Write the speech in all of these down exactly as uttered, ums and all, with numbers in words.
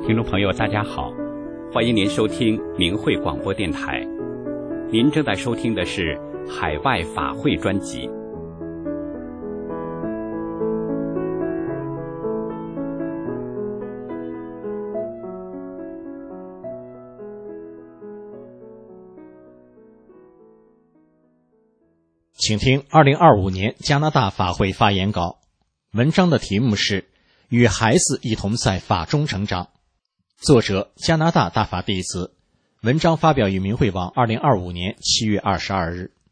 听众朋友大家好，欢迎您收听明慧广播电台。您正在收听的是海外法会专辑。 请听二零二五年加拿大法会发言稿，文章的题目是与孩子一同在法中成长，作者加拿大大法弟子，文章发表于明慧网二零二五年七月二十二日。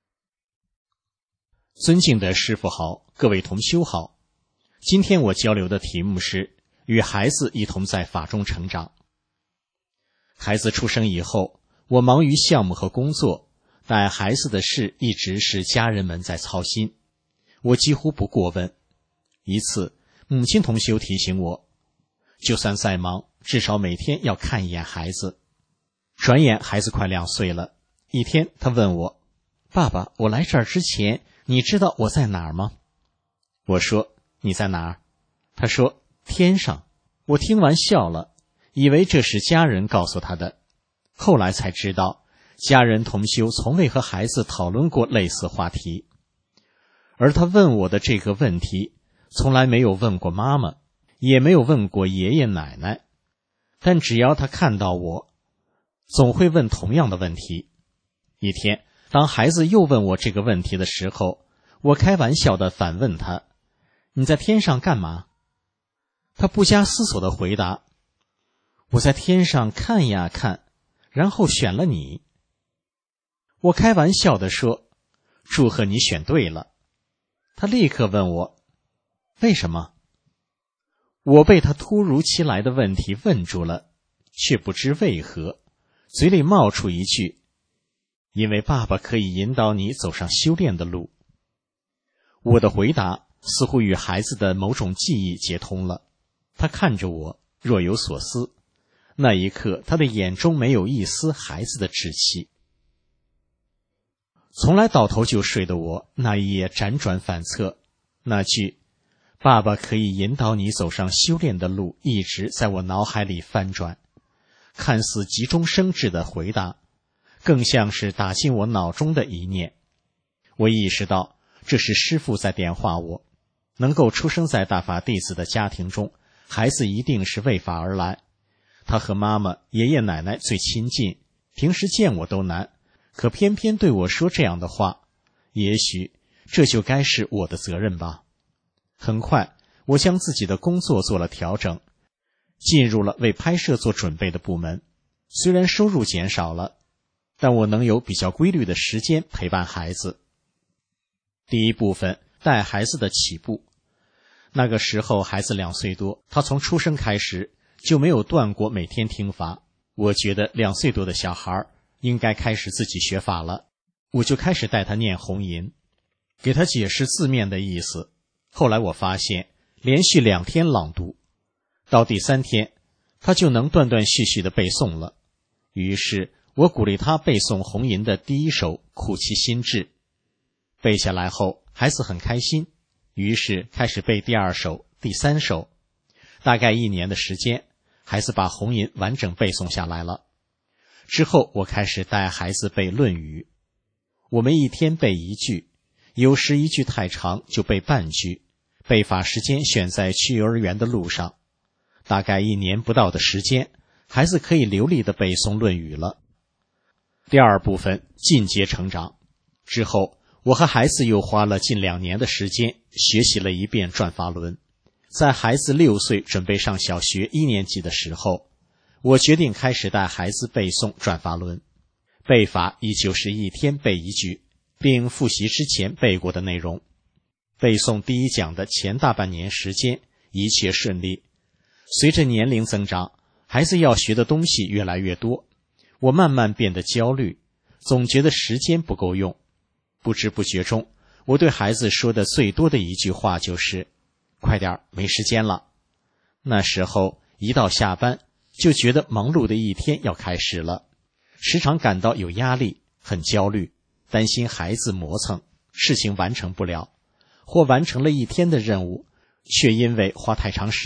尊敬的师父好，各位同修好，今天我交流的题目是与孩子一同在法中成长。孩子出生以后，我忙于项目和工作，但孩子的事一直是家人们在操心，我几乎不过问。一次，母亲同修提醒我，就算再忙，至少每天要看一眼孩子。转眼孩子快两岁了，一天他问我，爸爸，我来这儿之前，你知道我在哪儿吗？我说，你在哪儿？他说，天上。我听完笑了，以为这是家人告诉他的，后来才知道家人同修从未和孩子讨论过类似话题，而他问我的这个问题从来没有问过妈妈，也没有问过爷爷奶奶，但只要他看到我，总会问同样的问题。一天，当孩子又问我这个问题的时候，我开玩笑地反问他，你在天上干嘛？他不加思索地回答，我在天上看呀看，然后选了你。我开玩笑地说，祝贺你选对了。他立刻问我，为什么？我被他突如其来的问题问住了，却不知为何，嘴里冒出一句，因为爸爸可以引导你走上修炼的路。我的回答似乎与孩子的某种记忆接通了，他看着我，若有所思。那一刻，他的眼中没有一丝孩子的稚气。从来倒头就睡的我，那一夜辗转反侧，那句爸爸可以引导你走上修炼的路一直在我脑海里翻转，看似急中生智的回答，更像是打进我脑中的一念。我意识到这是师父在点化我，能够出生在大法弟子的家庭中，孩子一定是为法而来。他和妈妈、爷爷奶奶最亲近，平时见我都难，可偏偏对我说这样的话，也许这就该是我的责任吧。很快，我将自己的工作做了调整，进入了为拍摄做准备的部门。虽然收入减少了，但我能有比较规律的时间陪伴孩子。第一部分，带孩子的起步。那个时候孩子两岁多，他从出生开始就没有断过每天听法。我觉得两岁多的小孩应该开始自己学法了，我就开始带他念红吟，给他解释字面的意思。后来我发现，连续两天朗读，到第三天，他就能断断续续的背诵了。于是我鼓励他背诵红吟的第一首《苦其心志》，背下来后，孩子很开心，于是开始背第二首、第三首。大概一年的时间，孩子把红吟完整背诵下来了。之后我开始带孩子背《论语》，我们一天背一句，有时一句太长就背半句，背法时间选在去幼儿园的路上。大概一年不到的时间，孩子可以流利地背诵《论语》了。第二部分，进阶成长。之后我和孩子又花了近两年的时间学习了一遍转法轮。在孩子六岁准备上小学一年级的时候，我决定开始带孩子背诵转法轮。背法依旧是一天背一句，并复习之前背过的内容。背诵第一讲的前大半年时间一切顺利。随着年龄增长，孩子要学的东西越来越多，我慢慢变得焦虑，总觉得时间不够用。不知不觉中，我对孩子说的最多的一句话就是快点，没时间了。那时候一到下班就觉得忙碌的一天要开始了，时常感到有压力，很焦虑，担心孩子磨蹭，事情完成不了，或完成了一天的任务，却因为花太长时间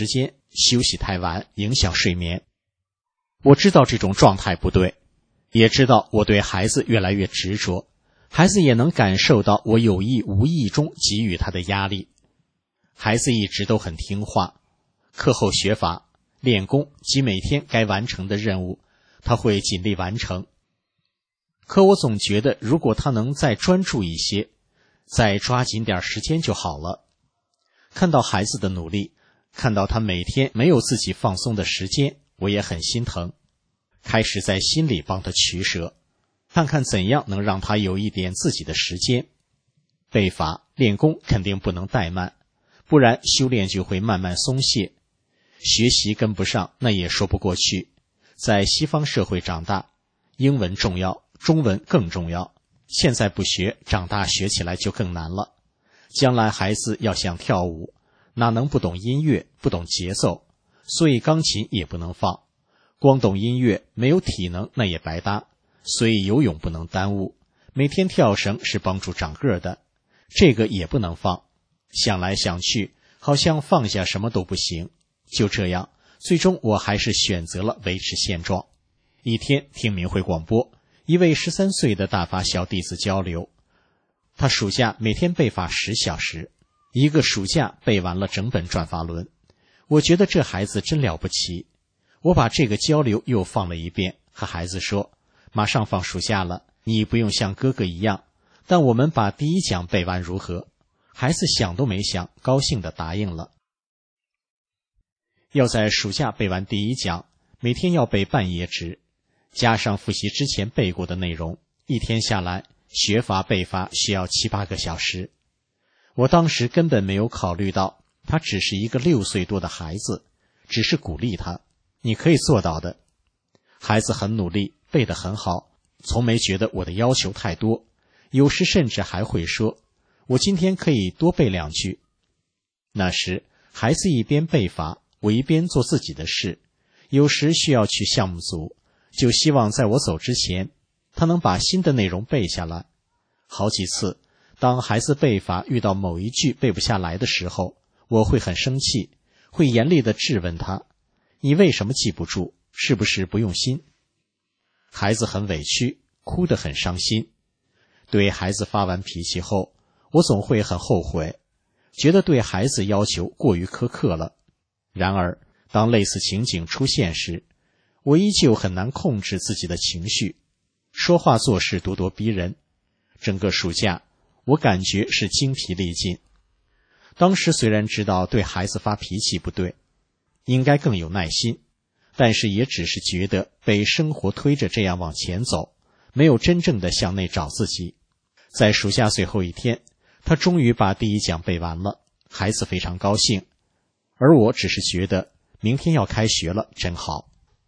休息太晚影响睡眠。我知道这种状态不对，也知道我对孩子越来越执着，孩子也能感受到我有意无意中给予他的压力。孩子一直都很听话，课后学法、练功及每天该完成的任务，他会尽力完成。可我总觉得，如果他能再专注一些，再抓紧点时间就好了。看到孩子的努力，看到他每天没有自己放松的时间，我也很心疼，开始在心里帮他取舍，看看怎样能让他有一点自己的时间。背法、练功肯定不能怠慢，不然修炼就会慢慢松懈。学习跟不上，那也说不过去。在西方社会长大，英文重要，中文更重要。现在不学，长大学起来就更难了。将来孩子要想跳舞，哪能不懂音乐，不懂节奏？所以钢琴也不能放。光懂音乐，没有体能那也白搭。所以游泳不能耽误。每天跳绳是帮助长个的，这个也不能放。想来想去，好像放下什么都不行。就这样，最终我还是选择了维持现状。一天听明慧广播，一位十三岁的大法小弟子交流，他暑假每天背法十小时，一个暑假背完了整本转法轮。我觉得这孩子真了不起。我把这个交流又放了一遍，和孩子说，马上放暑假了，你不用像哥哥一样，但我们把第一讲背完如何？孩子想都没想，高兴地答应了。要在暑假背完第一讲，每天要背半页纸，加上复习之前背过的内容，一天下来学法背法需要七八个小时。我当时根本没有考虑到他只是一个六岁多的孩子，只是鼓励他，你可以做到的。孩子很努力，背得很好，从没觉得我的要求太多，有时甚至还会说，我今天可以多背两句。那时孩子一边背法，我一边做自己的事，有时需要去项目组，就希望在我走之前，他能把新的内容背下来。好几次，当孩子背法遇到某一句背不下来的时候，我会很生气，会严厉地质问他，你为什么记不住？是不是不用心？孩子很委屈，哭得很伤心。对孩子发完脾气后，我总会很后悔，觉得对孩子要求过于苛刻了。然而，当类似情景出现时，我依旧很难控制自己的情绪，说话做事咄咄逼人。整个暑假，我感觉是精疲力尽。当时虽然知道对孩子发脾气不对，应该更有耐心，但是也只是觉得被生活推着这样往前走，没有真正的向内找自己。在暑假最后一天，他终于把第一讲背完了，孩子非常高兴，而我只是觉得明天要开学了，真好。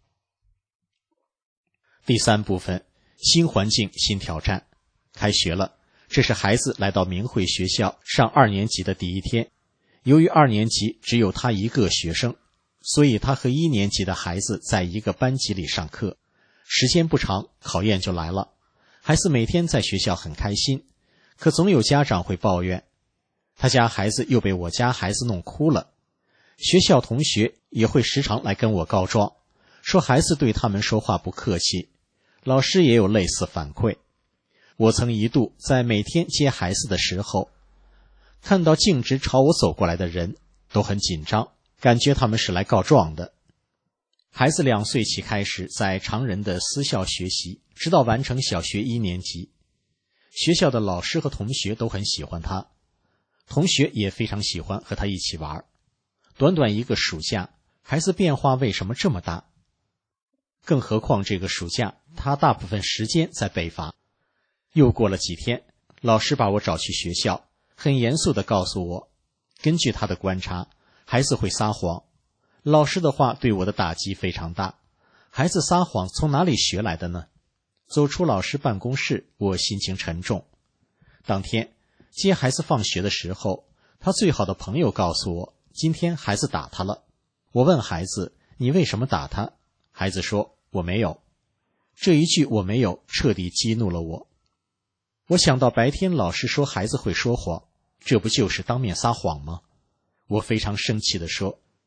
第三部分，新环境新挑战。开学了，这是孩子来到明慧学校上二年级的第一天。由于二年级只有他一个学生，所以他和一年级的孩子在一个班级里上课。时间不长，考验就来了。孩子每天在学校很开心，可总有家长会抱怨，他家孩子又被我家孩子弄哭了。学校同学也会时常来跟我告状，说孩子对他们说话不客气。老师也有类似反馈。我曾一度在每天接孩子的时候，看到径直朝我走过来的人都很紧张，感觉他们是来告状的。孩子两岁起开始在常人的私校学习，直到完成小学一年级。学校的老师和同学都很喜欢他，同学也非常喜欢和他一起玩。短短一个暑假，孩子变化为什么这么大？更何况这个暑假，他大部分时间在北法。又过了几天，老师把我找去学校，很严肃地告诉我，根据他的观察，孩子会撒谎。老师的话对我的打击非常大。孩子撒谎从哪里学来的呢？走出老师办公室，我心情沉重。当天接孩子放学的时候，他最好的朋友告诉我，今天孩子打他了。我问孩子，你为什么打他？孩子说，我没有。这一句我没有彻底激怒了我。我想到白天老师说孩子会说谎，这不就是当面撒谎吗？我非常生气地说，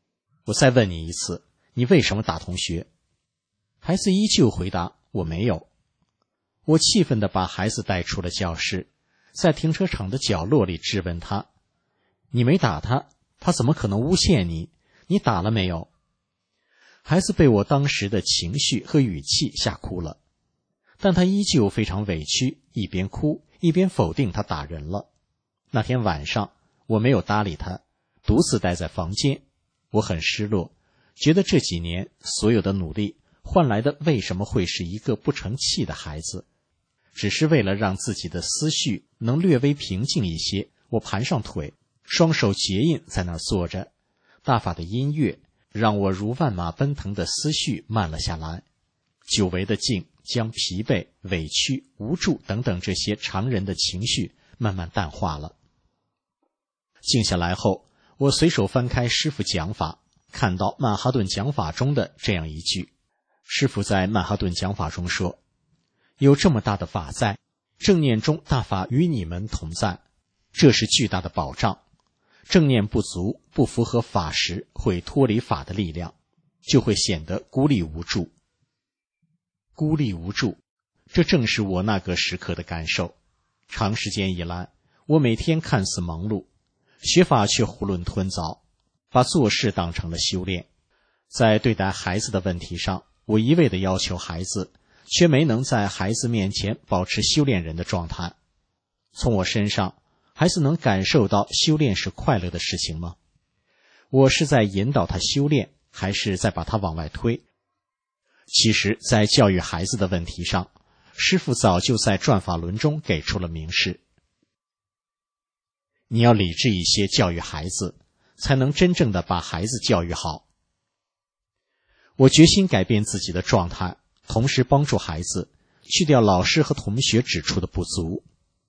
我再问你一次，你为什么打同学？孩子依旧回答，我没有。我气愤地把孩子带出了教室，在停车场的角落里质问他，你没打他，他怎么可能诬陷你？你打了没有？孩子被我当时的情绪和语气吓哭了，但他依旧非常委屈，一边哭一边否定他打人了。那天晚上我没有搭理他，独自待在房间。我很失落，觉得这几年所有的努力换来的为什么会是一个不成器的孩子？只是为了让自己的思绪能略微平静一些，我盘上腿，双手结印在那儿坐着。大法的音乐让我如万马奔腾的思绪慢了下来，久违的静将疲惫、委屈、无助等等这些常人的情绪慢慢淡化了。静下来后，我随手翻开师父讲法，看到曼哈顿讲法中的这样一句。师父在曼哈顿讲法中说，有这么大的法在，正念中大法与你们同在，这是巨大的保障。正念不足，不符合法时，会脱离法的力量，就会显得孤立无助。孤立无助，这正是我那个时刻的感受。长时间以来，我每天看似忙碌，学法却囫囵吞枣，把做事当成了修炼。在对待孩子的问题上，我一味地要求孩子，却没能在孩子面前保持修炼人的状态。从我身上，孩子能感受到修炼是快乐的事情吗？我是在引导他修炼，还是在把他往外推？其实，在教育孩子的问题上，师父早就在转法轮中给出了明示。你要理智一些教育孩子，才能真正的把孩子教育好。我决心改变自己的状态，同时帮助孩子去掉老师和同学指出的不足。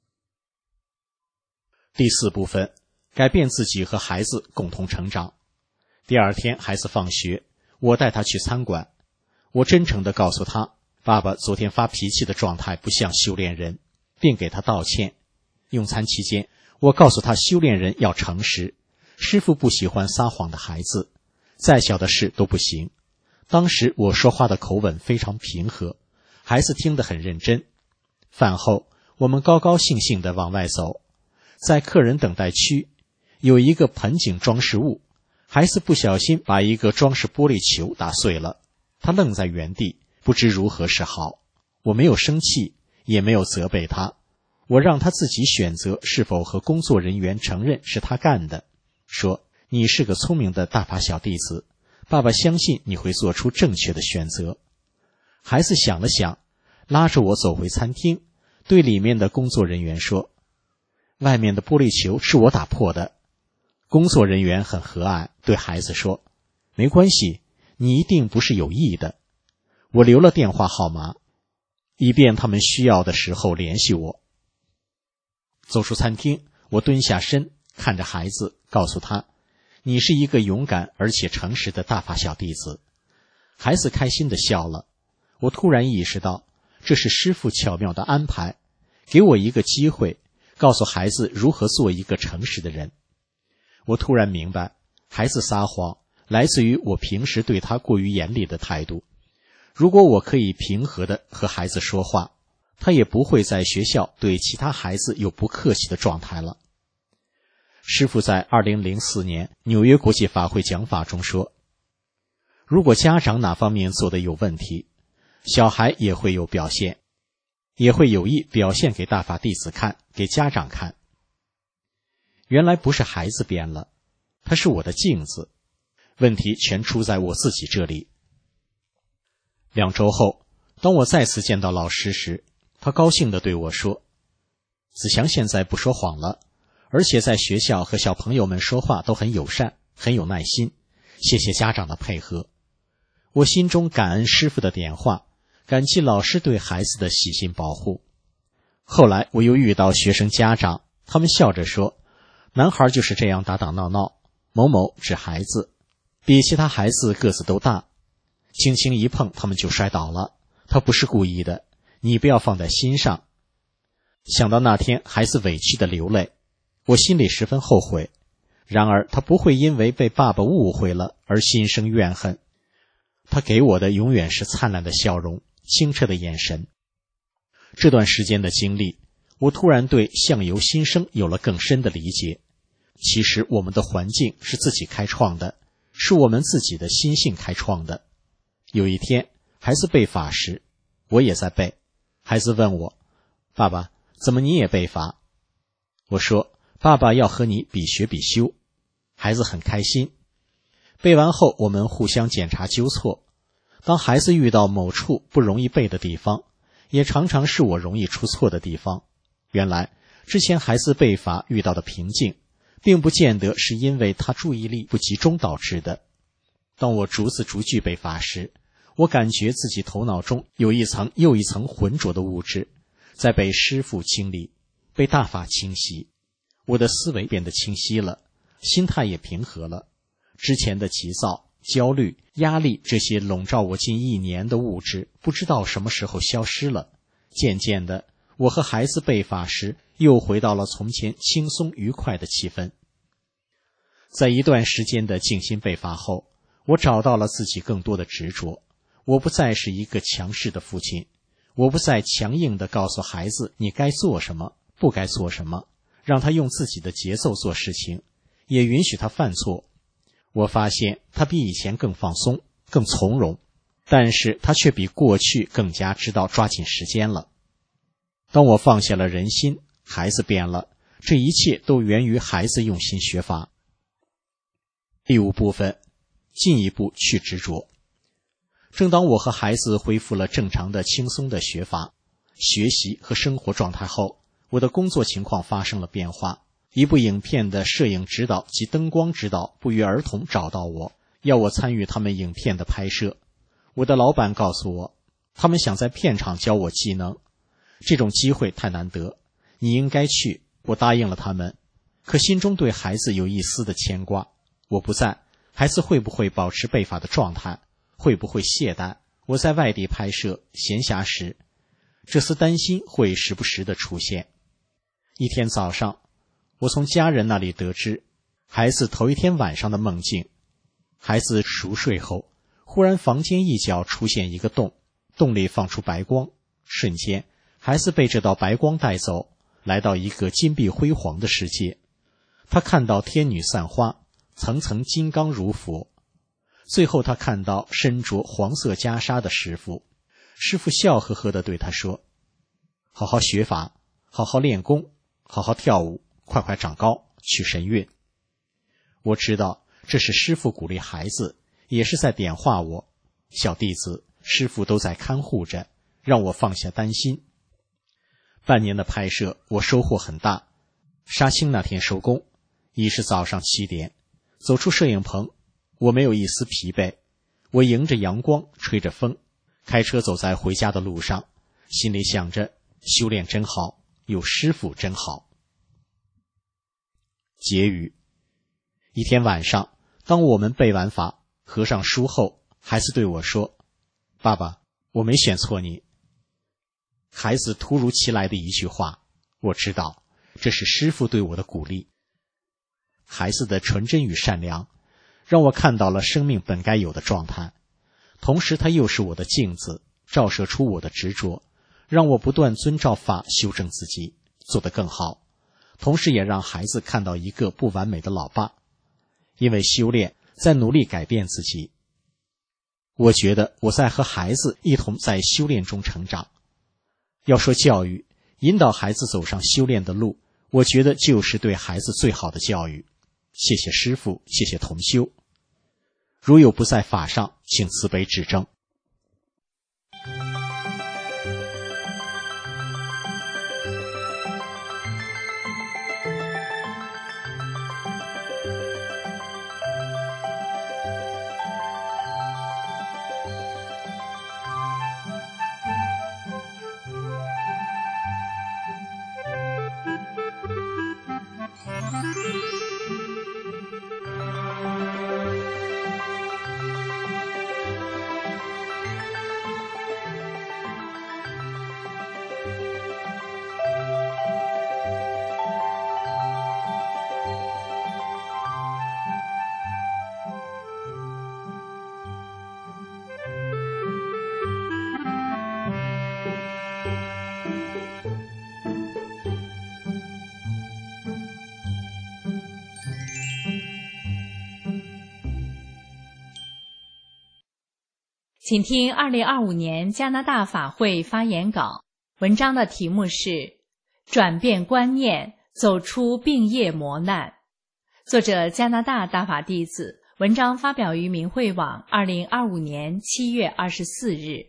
第四部分，改变自己和孩子共同成长。第二天孩子放学，我带他去餐馆。我真诚地告诉他，爸爸昨天发脾气的状态不像修炼人，并给他道歉。用餐期间，我告诉他修炼人要诚实，师父不喜欢撒谎的孩子，再小的事都不行。当时我说话的口吻非常平和，孩子听得很认真。饭后，我们高高兴兴地往外走。在客人等待区，有一个盆景装饰物，孩子不小心把一个装饰玻璃球打碎了，他愣在原地，不知如何是好。我没有生气，也没有责备他，我让他自己选择是否和工作人员承认是他干的，说，你是个聪明的大法小弟子，爸爸相信你会做出正确的选择。孩子想了想，拉着我走回餐厅，对里面的工作人员说，外面的玻璃球是我打破的。工作人员很和蔼，对孩子说，没关系，你一定不是有意的。我留了电话号码，以便他们需要的时候联系我。走出餐厅，我蹲下身，看着孩子，告诉他，你是一个勇敢而且诚实的大法小弟子。孩子开心地笑了。我突然意识到，这是师父巧妙的安排，给我一个机会，告诉孩子如何做一个诚实的人。我突然明白，孩子撒谎来自于我平时对他过于严厉的态度。如果我可以平和地和孩子说话，他也不会在学校对其他孩子有不客气的状态了。师父在二零零四年纽约国际法会讲法中说，如果家长哪方面做得有问题，小孩也会有表现，也会有意表现给大法弟子看，给家长看。原来不是孩子变了，他是我的镜子，问题全出在我自己这里。两周后，当我再次见到老师时，他高兴地对我说，子祥现在不说谎了，而且在学校和小朋友们说话都很友善，很有耐心，谢谢家长的配合。我心中感恩师父的点化，感激老师对孩子的细心保护。后来我又遇到学生家长，他们笑着说，男孩就是这样打打闹闹，某某指孩子，比其他孩子个子都大，轻轻一碰他们就摔倒了，他不是故意的，你不要放在心上。想到那天孩子委屈的流泪，我心里十分后悔， 然而他不会因为被爸爸误会了而心生怨恨，他给我的永远是灿烂的笑容，清澈的眼神。这段时间的经历，我突然对相由心生有了更深的理解。其实我们的环境是自己开创的，是我们自己的心性开创的。有一天，孩子背法时，我也在背。孩子问我，爸爸，怎么你也背法？我说，爸爸要和你比学比修。孩子很开心。背完后，我们互相检查纠错。当孩子遇到某处不容易背的地方，也常常是我容易出错的地方。原来，之前孩子背法遇到的瓶颈，并不见得是因为他注意力不集中导致的。当我逐字逐句背法时，我感觉自己头脑中有一层又一层浑浊的物质，在被师父清理，被大法清洗。我的思维变得清晰了，心态也平和了。之前的急躁、焦虑、压力，这些笼罩我近一年的物质，不知道什么时候消失了。渐渐的，我和孩子背法时，又回到了从前轻松愉快的气氛。在一段时间的静心背法后，我找到了自己更多的执着。我不再是一个强势的父亲，我不再强硬地告诉孩子你该做什么，不该做什么，让他用自己的节奏做事情，也允许他犯错。我发现他比以前更放松，更从容，但是他却比过去更加知道抓紧时间了。当我放下了人心，孩子变了，这一切都源于孩子用心学法。第五部分，进一步去执着。正当我和孩子恢复了正常的轻松的学法、学习和生活状态后，我的工作情况发生了变化。一部影片的摄影指导及灯光指导不约而同找到我，要我参与他们影片的拍摄。我的老板告诉我，他们想在片场教我技能，这种机会太难得，你应该去。我答应了他们，可心中对孩子有一丝的牵挂。我不在，孩子会不会保持背法的状态？会不会懈怠？我在外地拍摄，闲暇时，这丝担心会时不时的出现。一天早上，我从家人那里得知孩子头一天晚上的梦境。孩子熟睡后，忽然房间一角出现一个洞，洞里放出白光，瞬间孩子被这道白光带走，来到一个金碧辉煌的世界。他看到天女散花，层层金刚如佛。最后他看到身着黄色袈裟的师父，师父笑呵呵地对他说，好好学法，好好练功，好好跳舞，快快长高，取神韵。我知道这是师父鼓励孩子，也是在点化我。小弟子，师父都在看护着，让我放下担心。半年的拍摄，我收获很大。杀青那天收工，已是早上七点。走出摄影棚，我没有一丝疲惫。我迎着阳光，吹着风，开车走在回家的路上，心里想着，修炼真好，有师父真好。结语。一天晚上，当我们背完法，合上书后，孩子对我说，爸爸，我没选错你。孩子突如其来的一句话，我知道这是师父对我的鼓励。孩子的纯真与善良让我看到了生命本该有的状态，同时他又是我的镜子，照射出我的执着，让我不断遵照法修正自己，做得更好，同时也让孩子看到一个不完美的老爸。因为修炼，在努力改变自己。我觉得我在和孩子一同在修炼中成长。要说教育，引导孩子走上修炼的路，我觉得就是对孩子最好的教育。谢谢师父，谢谢同修。如有不在法上，请慈悲指正。 请听二零二五年加拿大法会发言稿，文章的题目是转变观念，走出病业磨难。作者加拿大大法弟子，文章发表于明慧网二零二五年七月二十四日。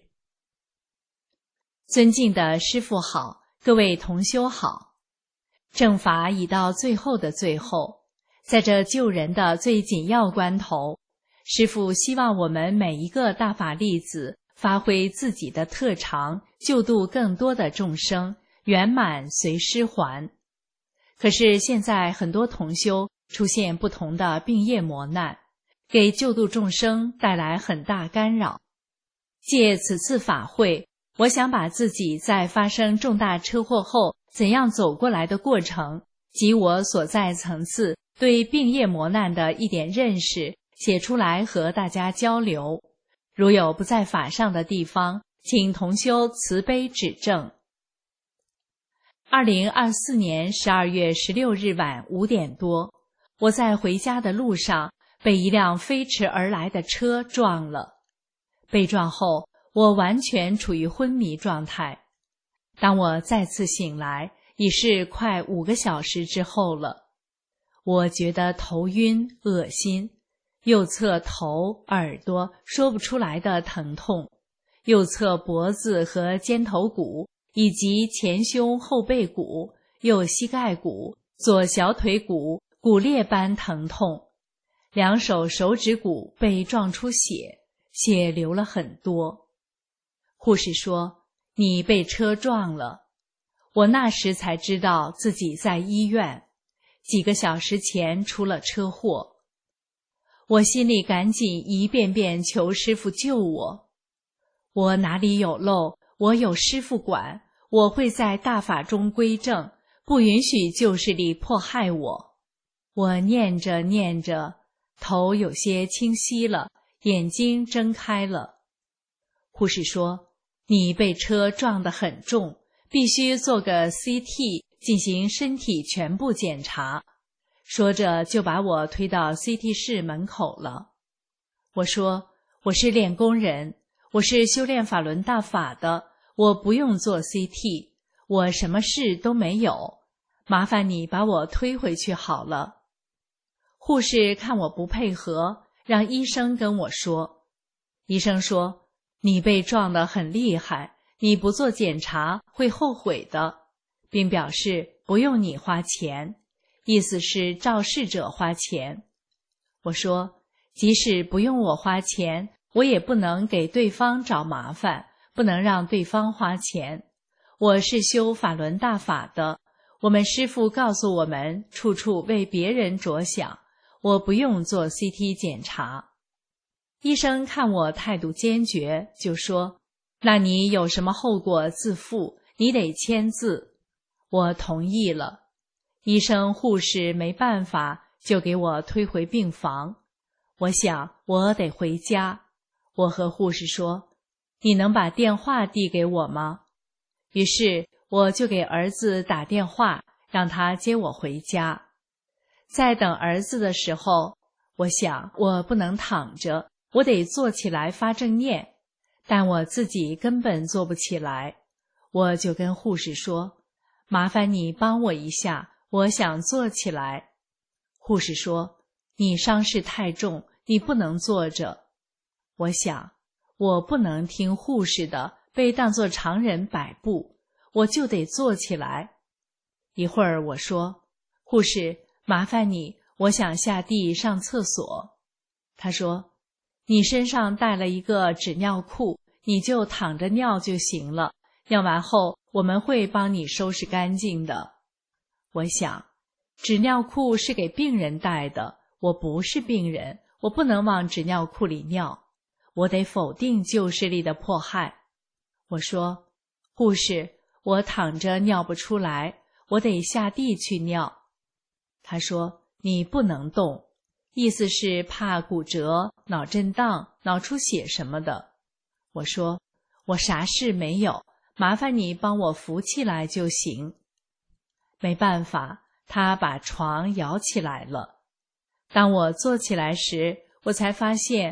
尊敬的师父好，各位同修好。正法已到最后的最后，在这救人的最紧要关头，师父希望我们每一个大法弟子发挥自己的特长，救度更多的众生，圆满随师还。可是现在很多同修出现不同的病业磨难，给救度众生带来很大干扰。借此次法会，我想把自己在发生重大车祸后怎样走过来的过程，及我所在层次对病业磨难的一点认识写出来和大家交流，如有不在法上的地方，请同修慈悲指正。二零二四年十二月十六日晚五点多，我在回家的路上被一辆飞驰而来的车撞了。被撞后，我完全处于昏迷状态。当我再次醒来，已是快五个小时之后了。我觉得头晕、恶心。右侧头、耳朵说不出来的疼痛，右侧脖子和肩头骨以及前胸后背骨、右膝盖骨、左小腿骨骨裂般疼痛，两手手指骨被撞出血，血流了很多。护士说：“你被车撞了。”我那时才知道自己在医院，几个小时前出了车祸。我心里赶紧一遍遍求师父救我。我哪里有漏，我有师父管，我会在大法中归正，不允许旧势力迫害我。我念着念着，头有些清晰了，眼睛睁开了。护士说：“你被车撞得很重，必须做个 C T 进行身体全部检查。”说着就把我推到 C T 室门口了。我说：“我是练功人，我是修炼法轮大法的，我不用做 C T， 我什么事都没有，麻烦你把我推回去好了。”护士看我不配合，让医生跟我说。医生说：“你被撞得很厉害，你不做检查会后悔的，并表示不用你花钱。”意思是肇事者花钱。我说，即使不用我花钱，我也不能给对方找麻烦，不能让对方花钱。我是修法轮大法的，我们师父告诉我们，处处为别人着想，我不用做 C T 检查。医生看我态度坚决，就说：“那你有什么后果自负，你得签字。”我同意了。医生护士没办法，就给我推回病房。我想我得回家，我和护士说：“你能把电话递给我吗？”于是我就给儿子打电话，让他接我回家。在等儿子的时候，我想我不能躺着，我得坐起来发正念，但我自己根本坐不起来。我就跟护士说：“麻烦你帮我一下，我想坐起来。”护士说：“你伤势太重，你不能坐着。”我想，我不能听护士的，被当作常人摆布，我就得坐起来。一会儿我说：“护士，麻烦你，我想下地上厕所。”他说：“你身上带了一个纸尿裤，你就躺着尿就行了，尿完后我们会帮你收拾干净的。”我想，纸尿裤是给病人带的，我不是病人，我不能往纸尿裤里尿，我得否定旧势力的迫害。我说：“护士，我躺着尿不出来，我得下地去尿。”他说：“你不能动。”意思是怕骨折、脑震荡、脑出血什么的。我说：“我啥事没有，麻烦你帮我扶起来就行。”没办法，他把床摇起来了。当我坐起来时，我才发现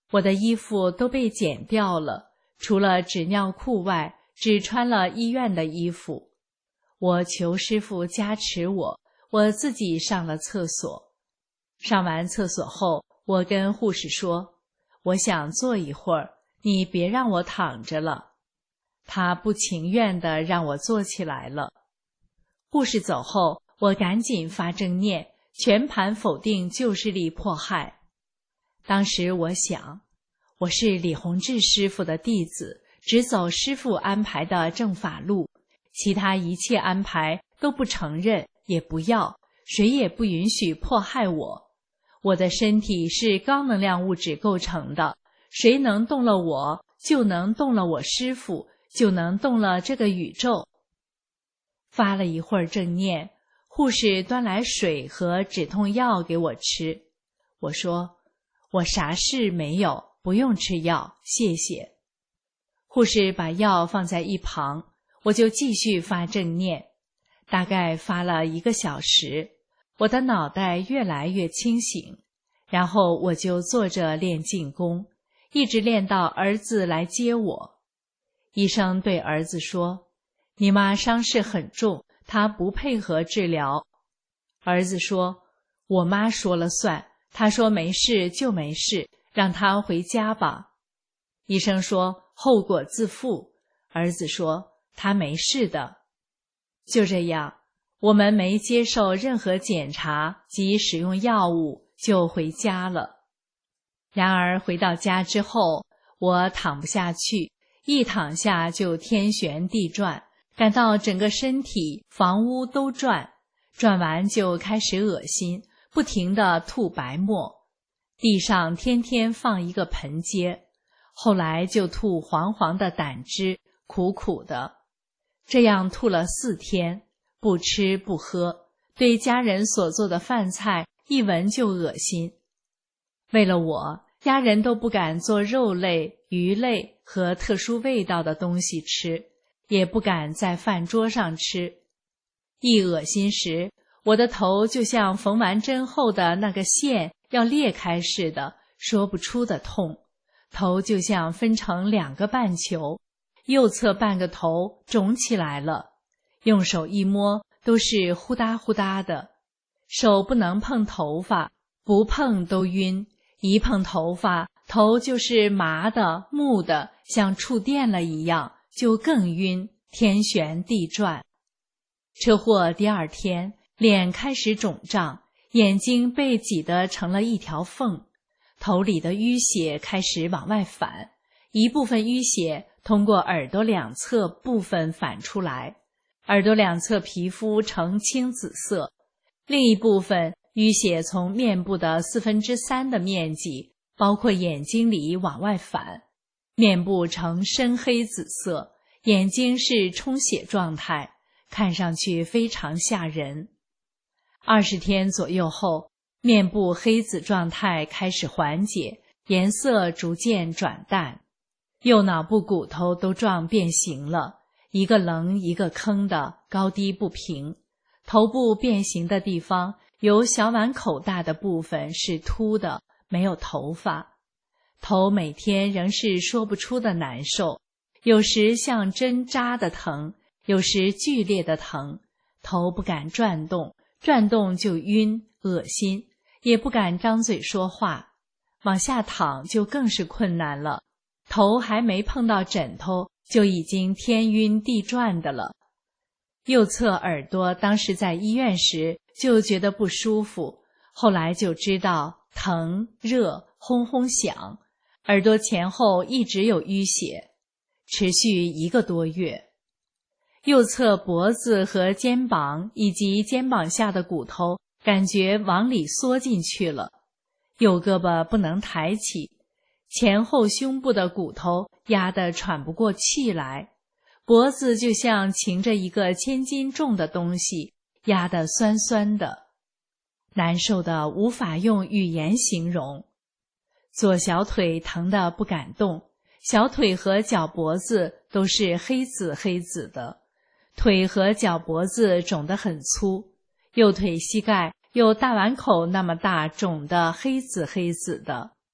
我的衣服都被剪掉了，除了纸尿裤外，只穿了医院的衣服。我求师父加持我，我自己上了厕所。上完厕所后，我跟护士说，我想坐一会儿，你别让我躺着了。她不情愿地让我坐起来了。护士走后，我赶紧发正念，全盘否定旧势力迫害。当时我想，我是李洪志师父的弟子，只走师父安排的正法路，其他一切安排都不承认，也不要，谁也不允许迫害我。我的身体是高能量物质构成的，谁能动了我，就能动了我师父，就能动了这个宇宙。发了一会儿正念，护士端来水和止痛药给我吃。我说，我啥事没有，不用吃药，谢谢。护士把药放在一旁，我就继续发正念。大概发了一个小时，我的脑袋越来越清醒，然后我就坐着练静功，一直练到儿子来接我。医生对儿子说，你妈伤势很重，她不配合治疗。儿子说，我妈说了算，她说没事就没事，让她回家吧。医生说，后果自负。儿子说，她没事的。就这样，我们没接受任何检查及使用药物就回家了。然而回到家之后，我躺不下去，一躺下就天旋地转，感到整个身体房屋都转，转完就开始恶心，不停地吐白沫，地上天天放一个盆阶，后来就吐黄黄的胆汁，苦苦的。这样吐了四天，不吃不喝，对家人所做的饭菜一闻就恶心。为了我，家人都不敢做肉类、鱼类和特殊味道的东西吃，也不敢在饭桌上吃。一恶心时，我的头就像缝完针后的那个线要裂开似的，说不出的痛，头就像分成两个半球，右侧半个头肿起来了，用手一摸都是呼哒呼哒的，手不能碰头发，不碰都晕，一碰头发，头就是麻的、木的，像触电了一样，就更晕，天旋地转。车祸第二天，脸开始肿胀，眼睛被挤得成了一条缝，头里的淤血开始往外反，一部分淤血通过耳朵两侧部分反出来，耳朵两侧皮肤呈青紫色，另一部分淤血从面部的四分之三的面积，包括眼睛里往外反，面部呈深黑紫色，眼睛是充血状态，看上去非常吓人。二十天左右后，面部黑紫状态开始缓解，颜色逐渐转淡，右脑部骨头都撞变形了，一个棱一个坑的，高低不平。头部变形的地方有小碗口大的部分是秃的，没有头发。头每天仍是说不出的难受，有时像针扎的疼，有时剧烈的疼，头不敢转动，转动就晕，恶心，也不敢张嘴说话。往下躺就更是困难了，头还没碰到枕头，就已经天晕地转的了。右侧耳朵当时在医院时就觉得不舒服，后来就知道疼、热、轰轰响，耳朵前后一直有淤血，持续一个多月。右侧脖子和肩膀以及肩膀下的骨头感觉往里缩进去了，右胳膊不能抬起，前后胸部的骨头压得喘不过气来，脖子就像擎着一个千斤重的东西，压得酸酸的，难受的无法用语言形容。左小腿疼得不敢动，小腿和脚脖子都是黑紫黑紫的，腿和脚脖子肿得很粗，右腿膝盖有大碗口那么大，肿得黑紫黑紫的。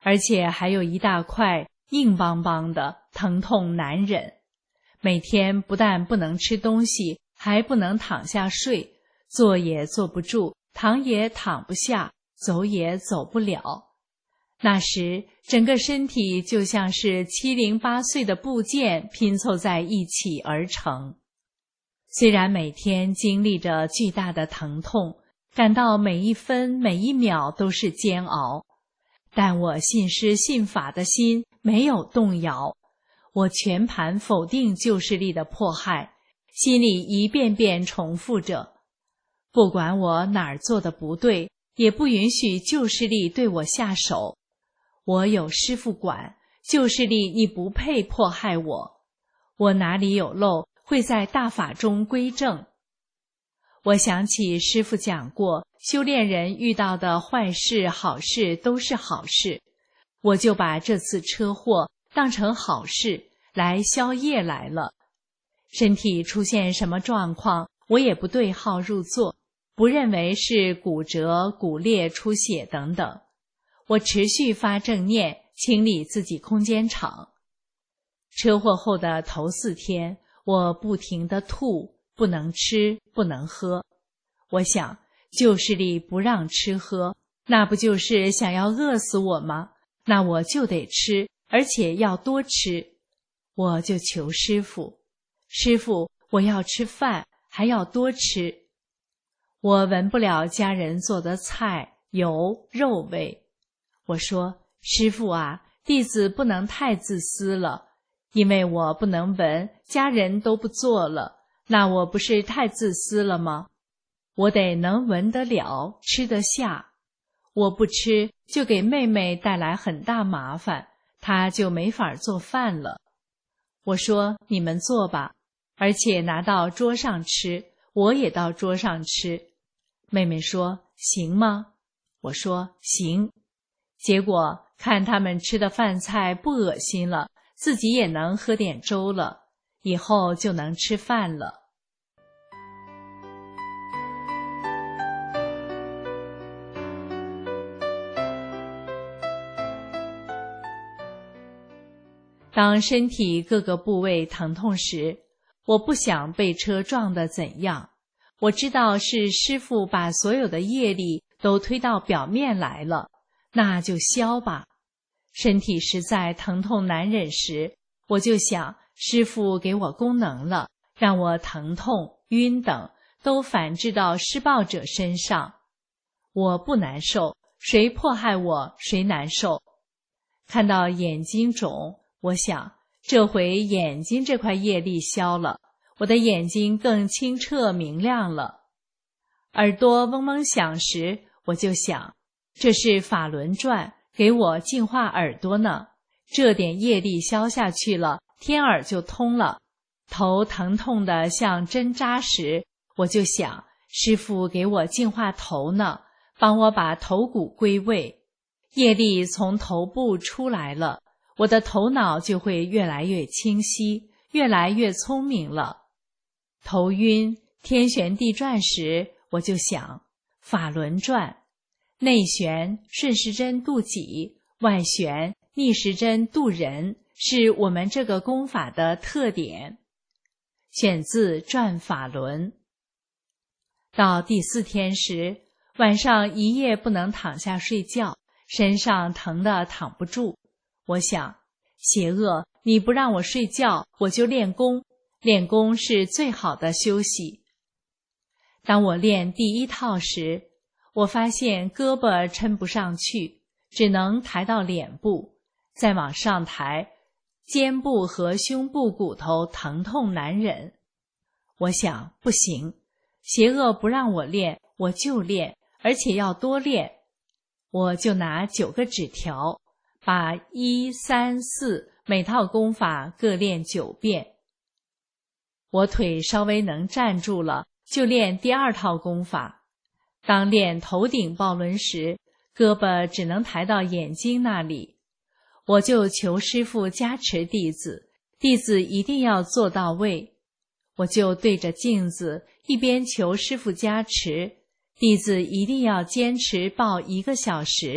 而且还有一大块硬邦邦的，疼痛难忍。每天不但不能吃东西，还不能躺下睡，坐也坐不住，躺也躺不下，走也走不了。那时整个身体就像是七零八碎的部件拼凑在一起而成。虽然每天经历着巨大的疼痛，感到每一分每一秒都是煎熬，但我信师信法的心没有动摇。我全盘否定旧势力的迫害，心里一遍遍重复着，不管我哪儿做的不对，也不允许旧势力对我下手。我有师父管，旧势力你不配迫害我。我哪里有漏，会在大法中归正。我想起师父讲过，修炼人遇到的坏事好事都是好事，我就把这次车祸当成好事来消业来了。身体出现什么状况，我也不对号入座，不认为是骨折、骨裂、出血等等。我持续发正念，清理自己空间场。车祸后的头四天，我不停地吐，不能吃，不能喝。我想，旧势力不让吃喝，那不就是想要饿死我吗？那我就得吃，而且要多吃。我就求师父，师父，我要吃饭，还要多吃。我闻不了家人做的菜、油、肉味。我说，师父啊，弟子不能太自私了，因为我不能闻，家人都不做了，那我不是太自私了吗？我得能闻得了，吃得下。我不吃，就给妹妹带来很大麻烦，她就没法做饭了。我说，你们做吧，而且拿到桌上吃，我也到桌上吃。妹妹说，行吗？我说，行。结果看他们吃的饭菜不恶心了，自己也能喝点粥了，以后就能吃饭了。当身体各个部位疼痛时，我不想被车撞得怎样。我知道是师父把所有的业力都推到表面来了，那就消吧。身体实在疼痛难忍时，我就想师父给我功能了，让我疼痛、晕等都反制到施暴者身上。我不难受，谁迫害我谁难受。看到眼睛肿，我想这回眼睛这块业力消了，我的眼睛更清澈明亮了。耳朵嗡嗡响时，我就想这是法轮转给我净化耳朵呢，这点业力消下去了，天耳就通了。头疼痛的像针扎时，我就想师父给我净化头呢，帮我把头骨归位，业力从头部出来了，我的头脑就会越来越清晰，越来越聪明了。头晕天旋地转时，我就想法轮转，内旋顺时针度己，外旋逆时针度人，是我们这个功法的特点。选自《转法轮》。到第四天时，晚上一夜不能躺下睡觉，身上疼得躺不住。我想，邪恶，你不让我睡觉，我就练功，练功是最好的休息。当我练第一套时，我发现胳膊抻不上去，只能抬到脸部，再往上抬，肩部和胸部骨头疼痛难忍。我想，不行，邪恶不让我练，我就练，而且要多练。我就拿九个纸条，把一、三、四每套功法各练九遍。我腿稍微能站住了，就练第二套功法。当练头顶抱轮时，胳膊只能抬到眼睛那里。我就求师父加持弟子，弟子一定要做到位。我就对着镜子，一边求师父加持，弟子一定要坚持抱一个小时，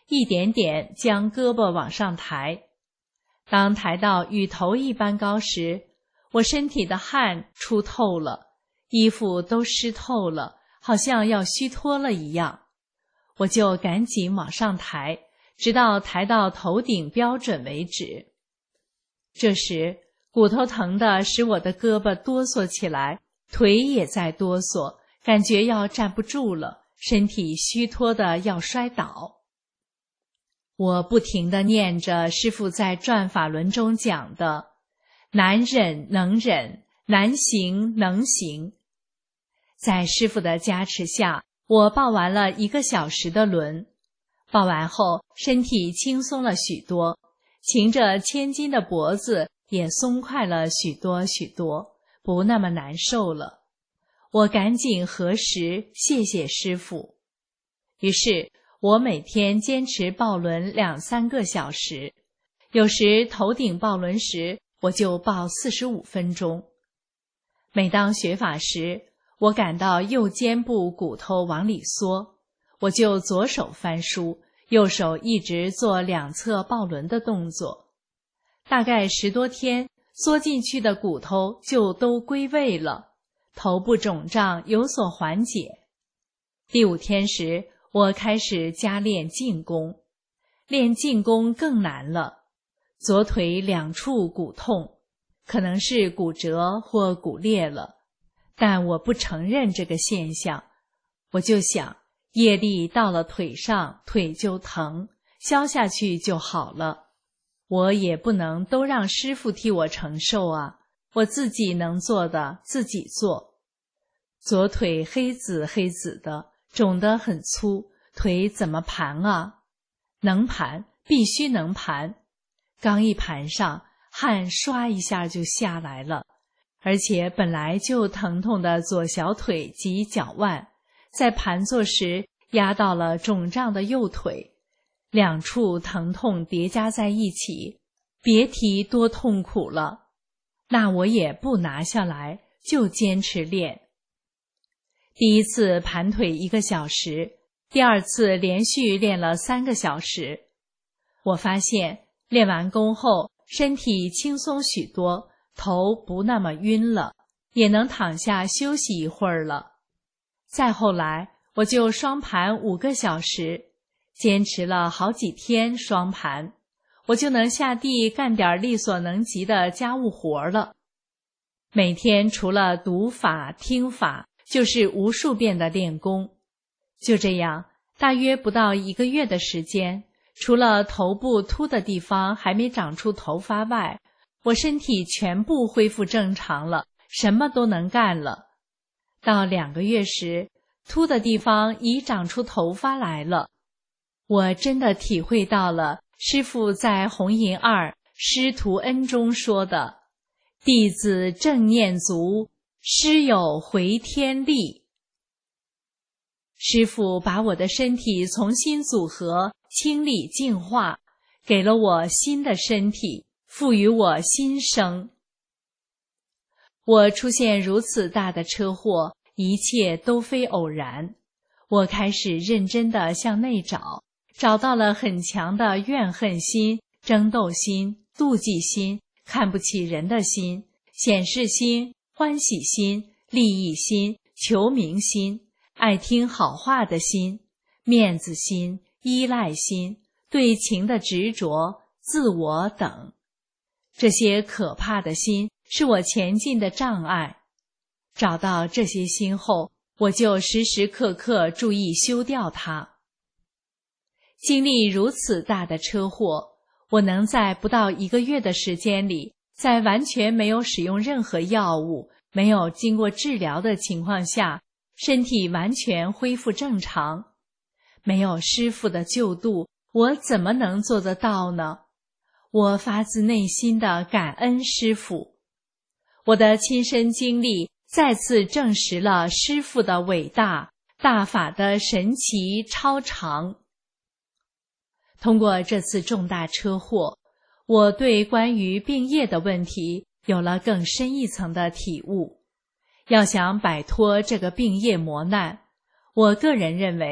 一点点将胳膊往上抬。当抬到与头一般高时，我身体的汗出透了，衣服都湿透了，好像要虚脱了一样。我就赶紧往上抬，直到抬到头顶标准为止。这时骨头疼的使我的胳膊哆嗦起来，腿也在哆嗦，感觉要站不住了，身体虚脱的要摔倒。我不停地念着师父在转法轮中讲的难忍能忍，难行能行。在师父的加持下，我抱完了一个小时的轮。抱完后，身体轻松了许多，擎着千斤的脖子也松快了许多许多，不那么难受了。我赶紧合十谢谢师父。于是我每天坚持抱轮两三个小时，有时头顶抱轮时我就抱四十五分钟。每当学法时，我感到右肩部骨头往里缩，我就左手翻书，右手一直做两侧抱轮的动作。大概十多天，缩进去的骨头就都归位了，头部肿胀有所缓解。第五天时，我开始加练静功，练静功更难了。左腿两处骨痛，可能是骨折或骨裂了，但我不承认这个现象。我就想，业力到了腿上，腿就疼，消下去就好了。我也不能都让师父替我承受啊，我自己能做的自己做。左腿黑紫黑紫的，肿得很粗，腿怎么盘啊？能盘，必须能盘。刚一盘上，汗唰一下就下来了，而且本来就疼痛的左小腿及脚腕，在盘坐时压到了肿胀的右腿，两处疼痛叠加在一起，别提多痛苦了。那我也不拿下来，就坚持练。第一次盘腿一个小时，第二次连续练了三个小时。我发现练完功后，身体轻松许多，头不那么晕了，也能躺下休息一会儿了。再后来，我就双盘五个小时，坚持了好几天双盘，我就能下地干点力所能及的家务活了。每天除了读法、听法，就是无数遍的练功。就这样，大约不到一个月的时间，除了头部秃的地方还没长出头发外，我身体全部恢复正常了，什么都能干了。到两个月时，秃的地方已长出头发来了。我真的体会到了师父在弘银二师徒恩中说的弟子正念足，师有回天力。师父把我的身体重新组合、清理、净化，给了我新的身体，赋予我新生。我出现如此大的车祸，一切都非偶然。我开始认真地向内找，找到了很强的怨恨心、争斗心、妒忌心、看不起人的心、显示心、欢喜心、利益心、求名心、爱听好话的心、面子心、依赖心、对情的执着、自我等。这些可怕的心是我前进的障碍。找到这些心后，我就时时刻刻注意修掉它。经历如此大的车祸，我能在不到一个月的时间里，在完全没有使用任何药物、没有经过治疗的情况下，身体完全恢复正常。没有师父的救度，我怎么能做得到呢？我发自内心的感恩师父。我的亲身经历再次证实了师父的伟大，大法的神奇超常。通过这次重大车祸，我对关于病业的问题有了更深一层的体悟。要想摆脱这个病业磨难，我个人认为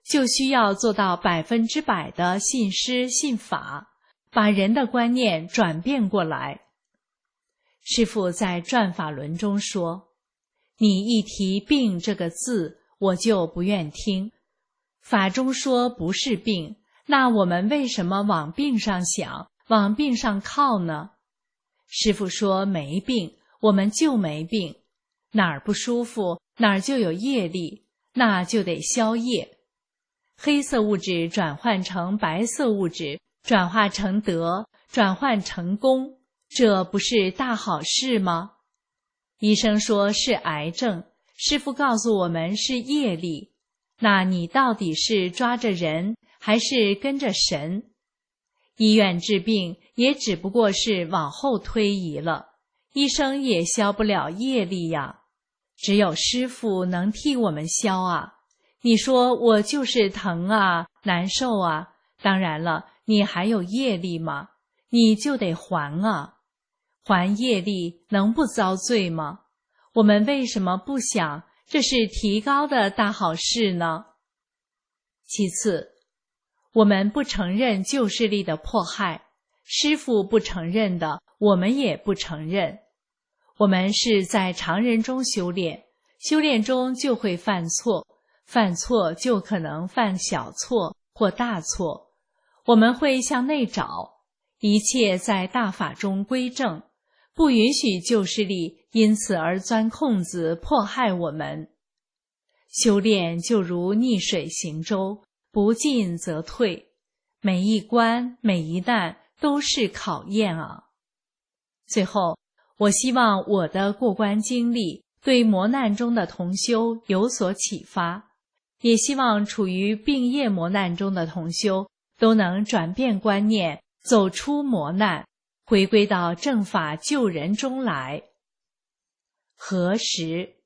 就需要做到百分之百的信师信法，把人的观念转变过来。师父在转法轮中说，你一提病这个字，我就不愿听。法中说不是病，那我们为什么往病上想，往病上靠呢？师父说没病，我们就没病，哪儿不舒服，哪儿就有业力，那就得消业。黑色物质转换成白色物质，转化成德，转换成功，这不是大好事吗？医生说是癌症，师父告诉我们是业力，那你到底是抓着人，还是跟着神？医院治病也只不过是往后推移了，医生也消不了业力呀，只有师父能替我们消啊。你说我就是疼啊，难受啊，当然了，你还有业力吗？你就得还啊，还业力能不遭罪吗？我们为什么不想这是提高的大好事呢？其次，我们不承认旧势力的迫害，师父不承认的，我们也不承认。我们是在常人中修炼，修炼中就会犯错，犯错就可能犯小错或大错，我们会向内找，一切在大法中归正，不允许旧势力因此而钻空子迫害我们。修炼就如逆水行舟，不进则退，每一关每一难都是考验啊。最后，我希望我的过关经历对磨难中的同修有所启发，也希望处于病业磨难中的同修都能转变观念，走出磨难，回归到正法救人中来。何时？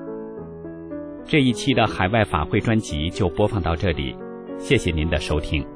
这一期的海外法会专辑就播放到这里，谢谢您的收听。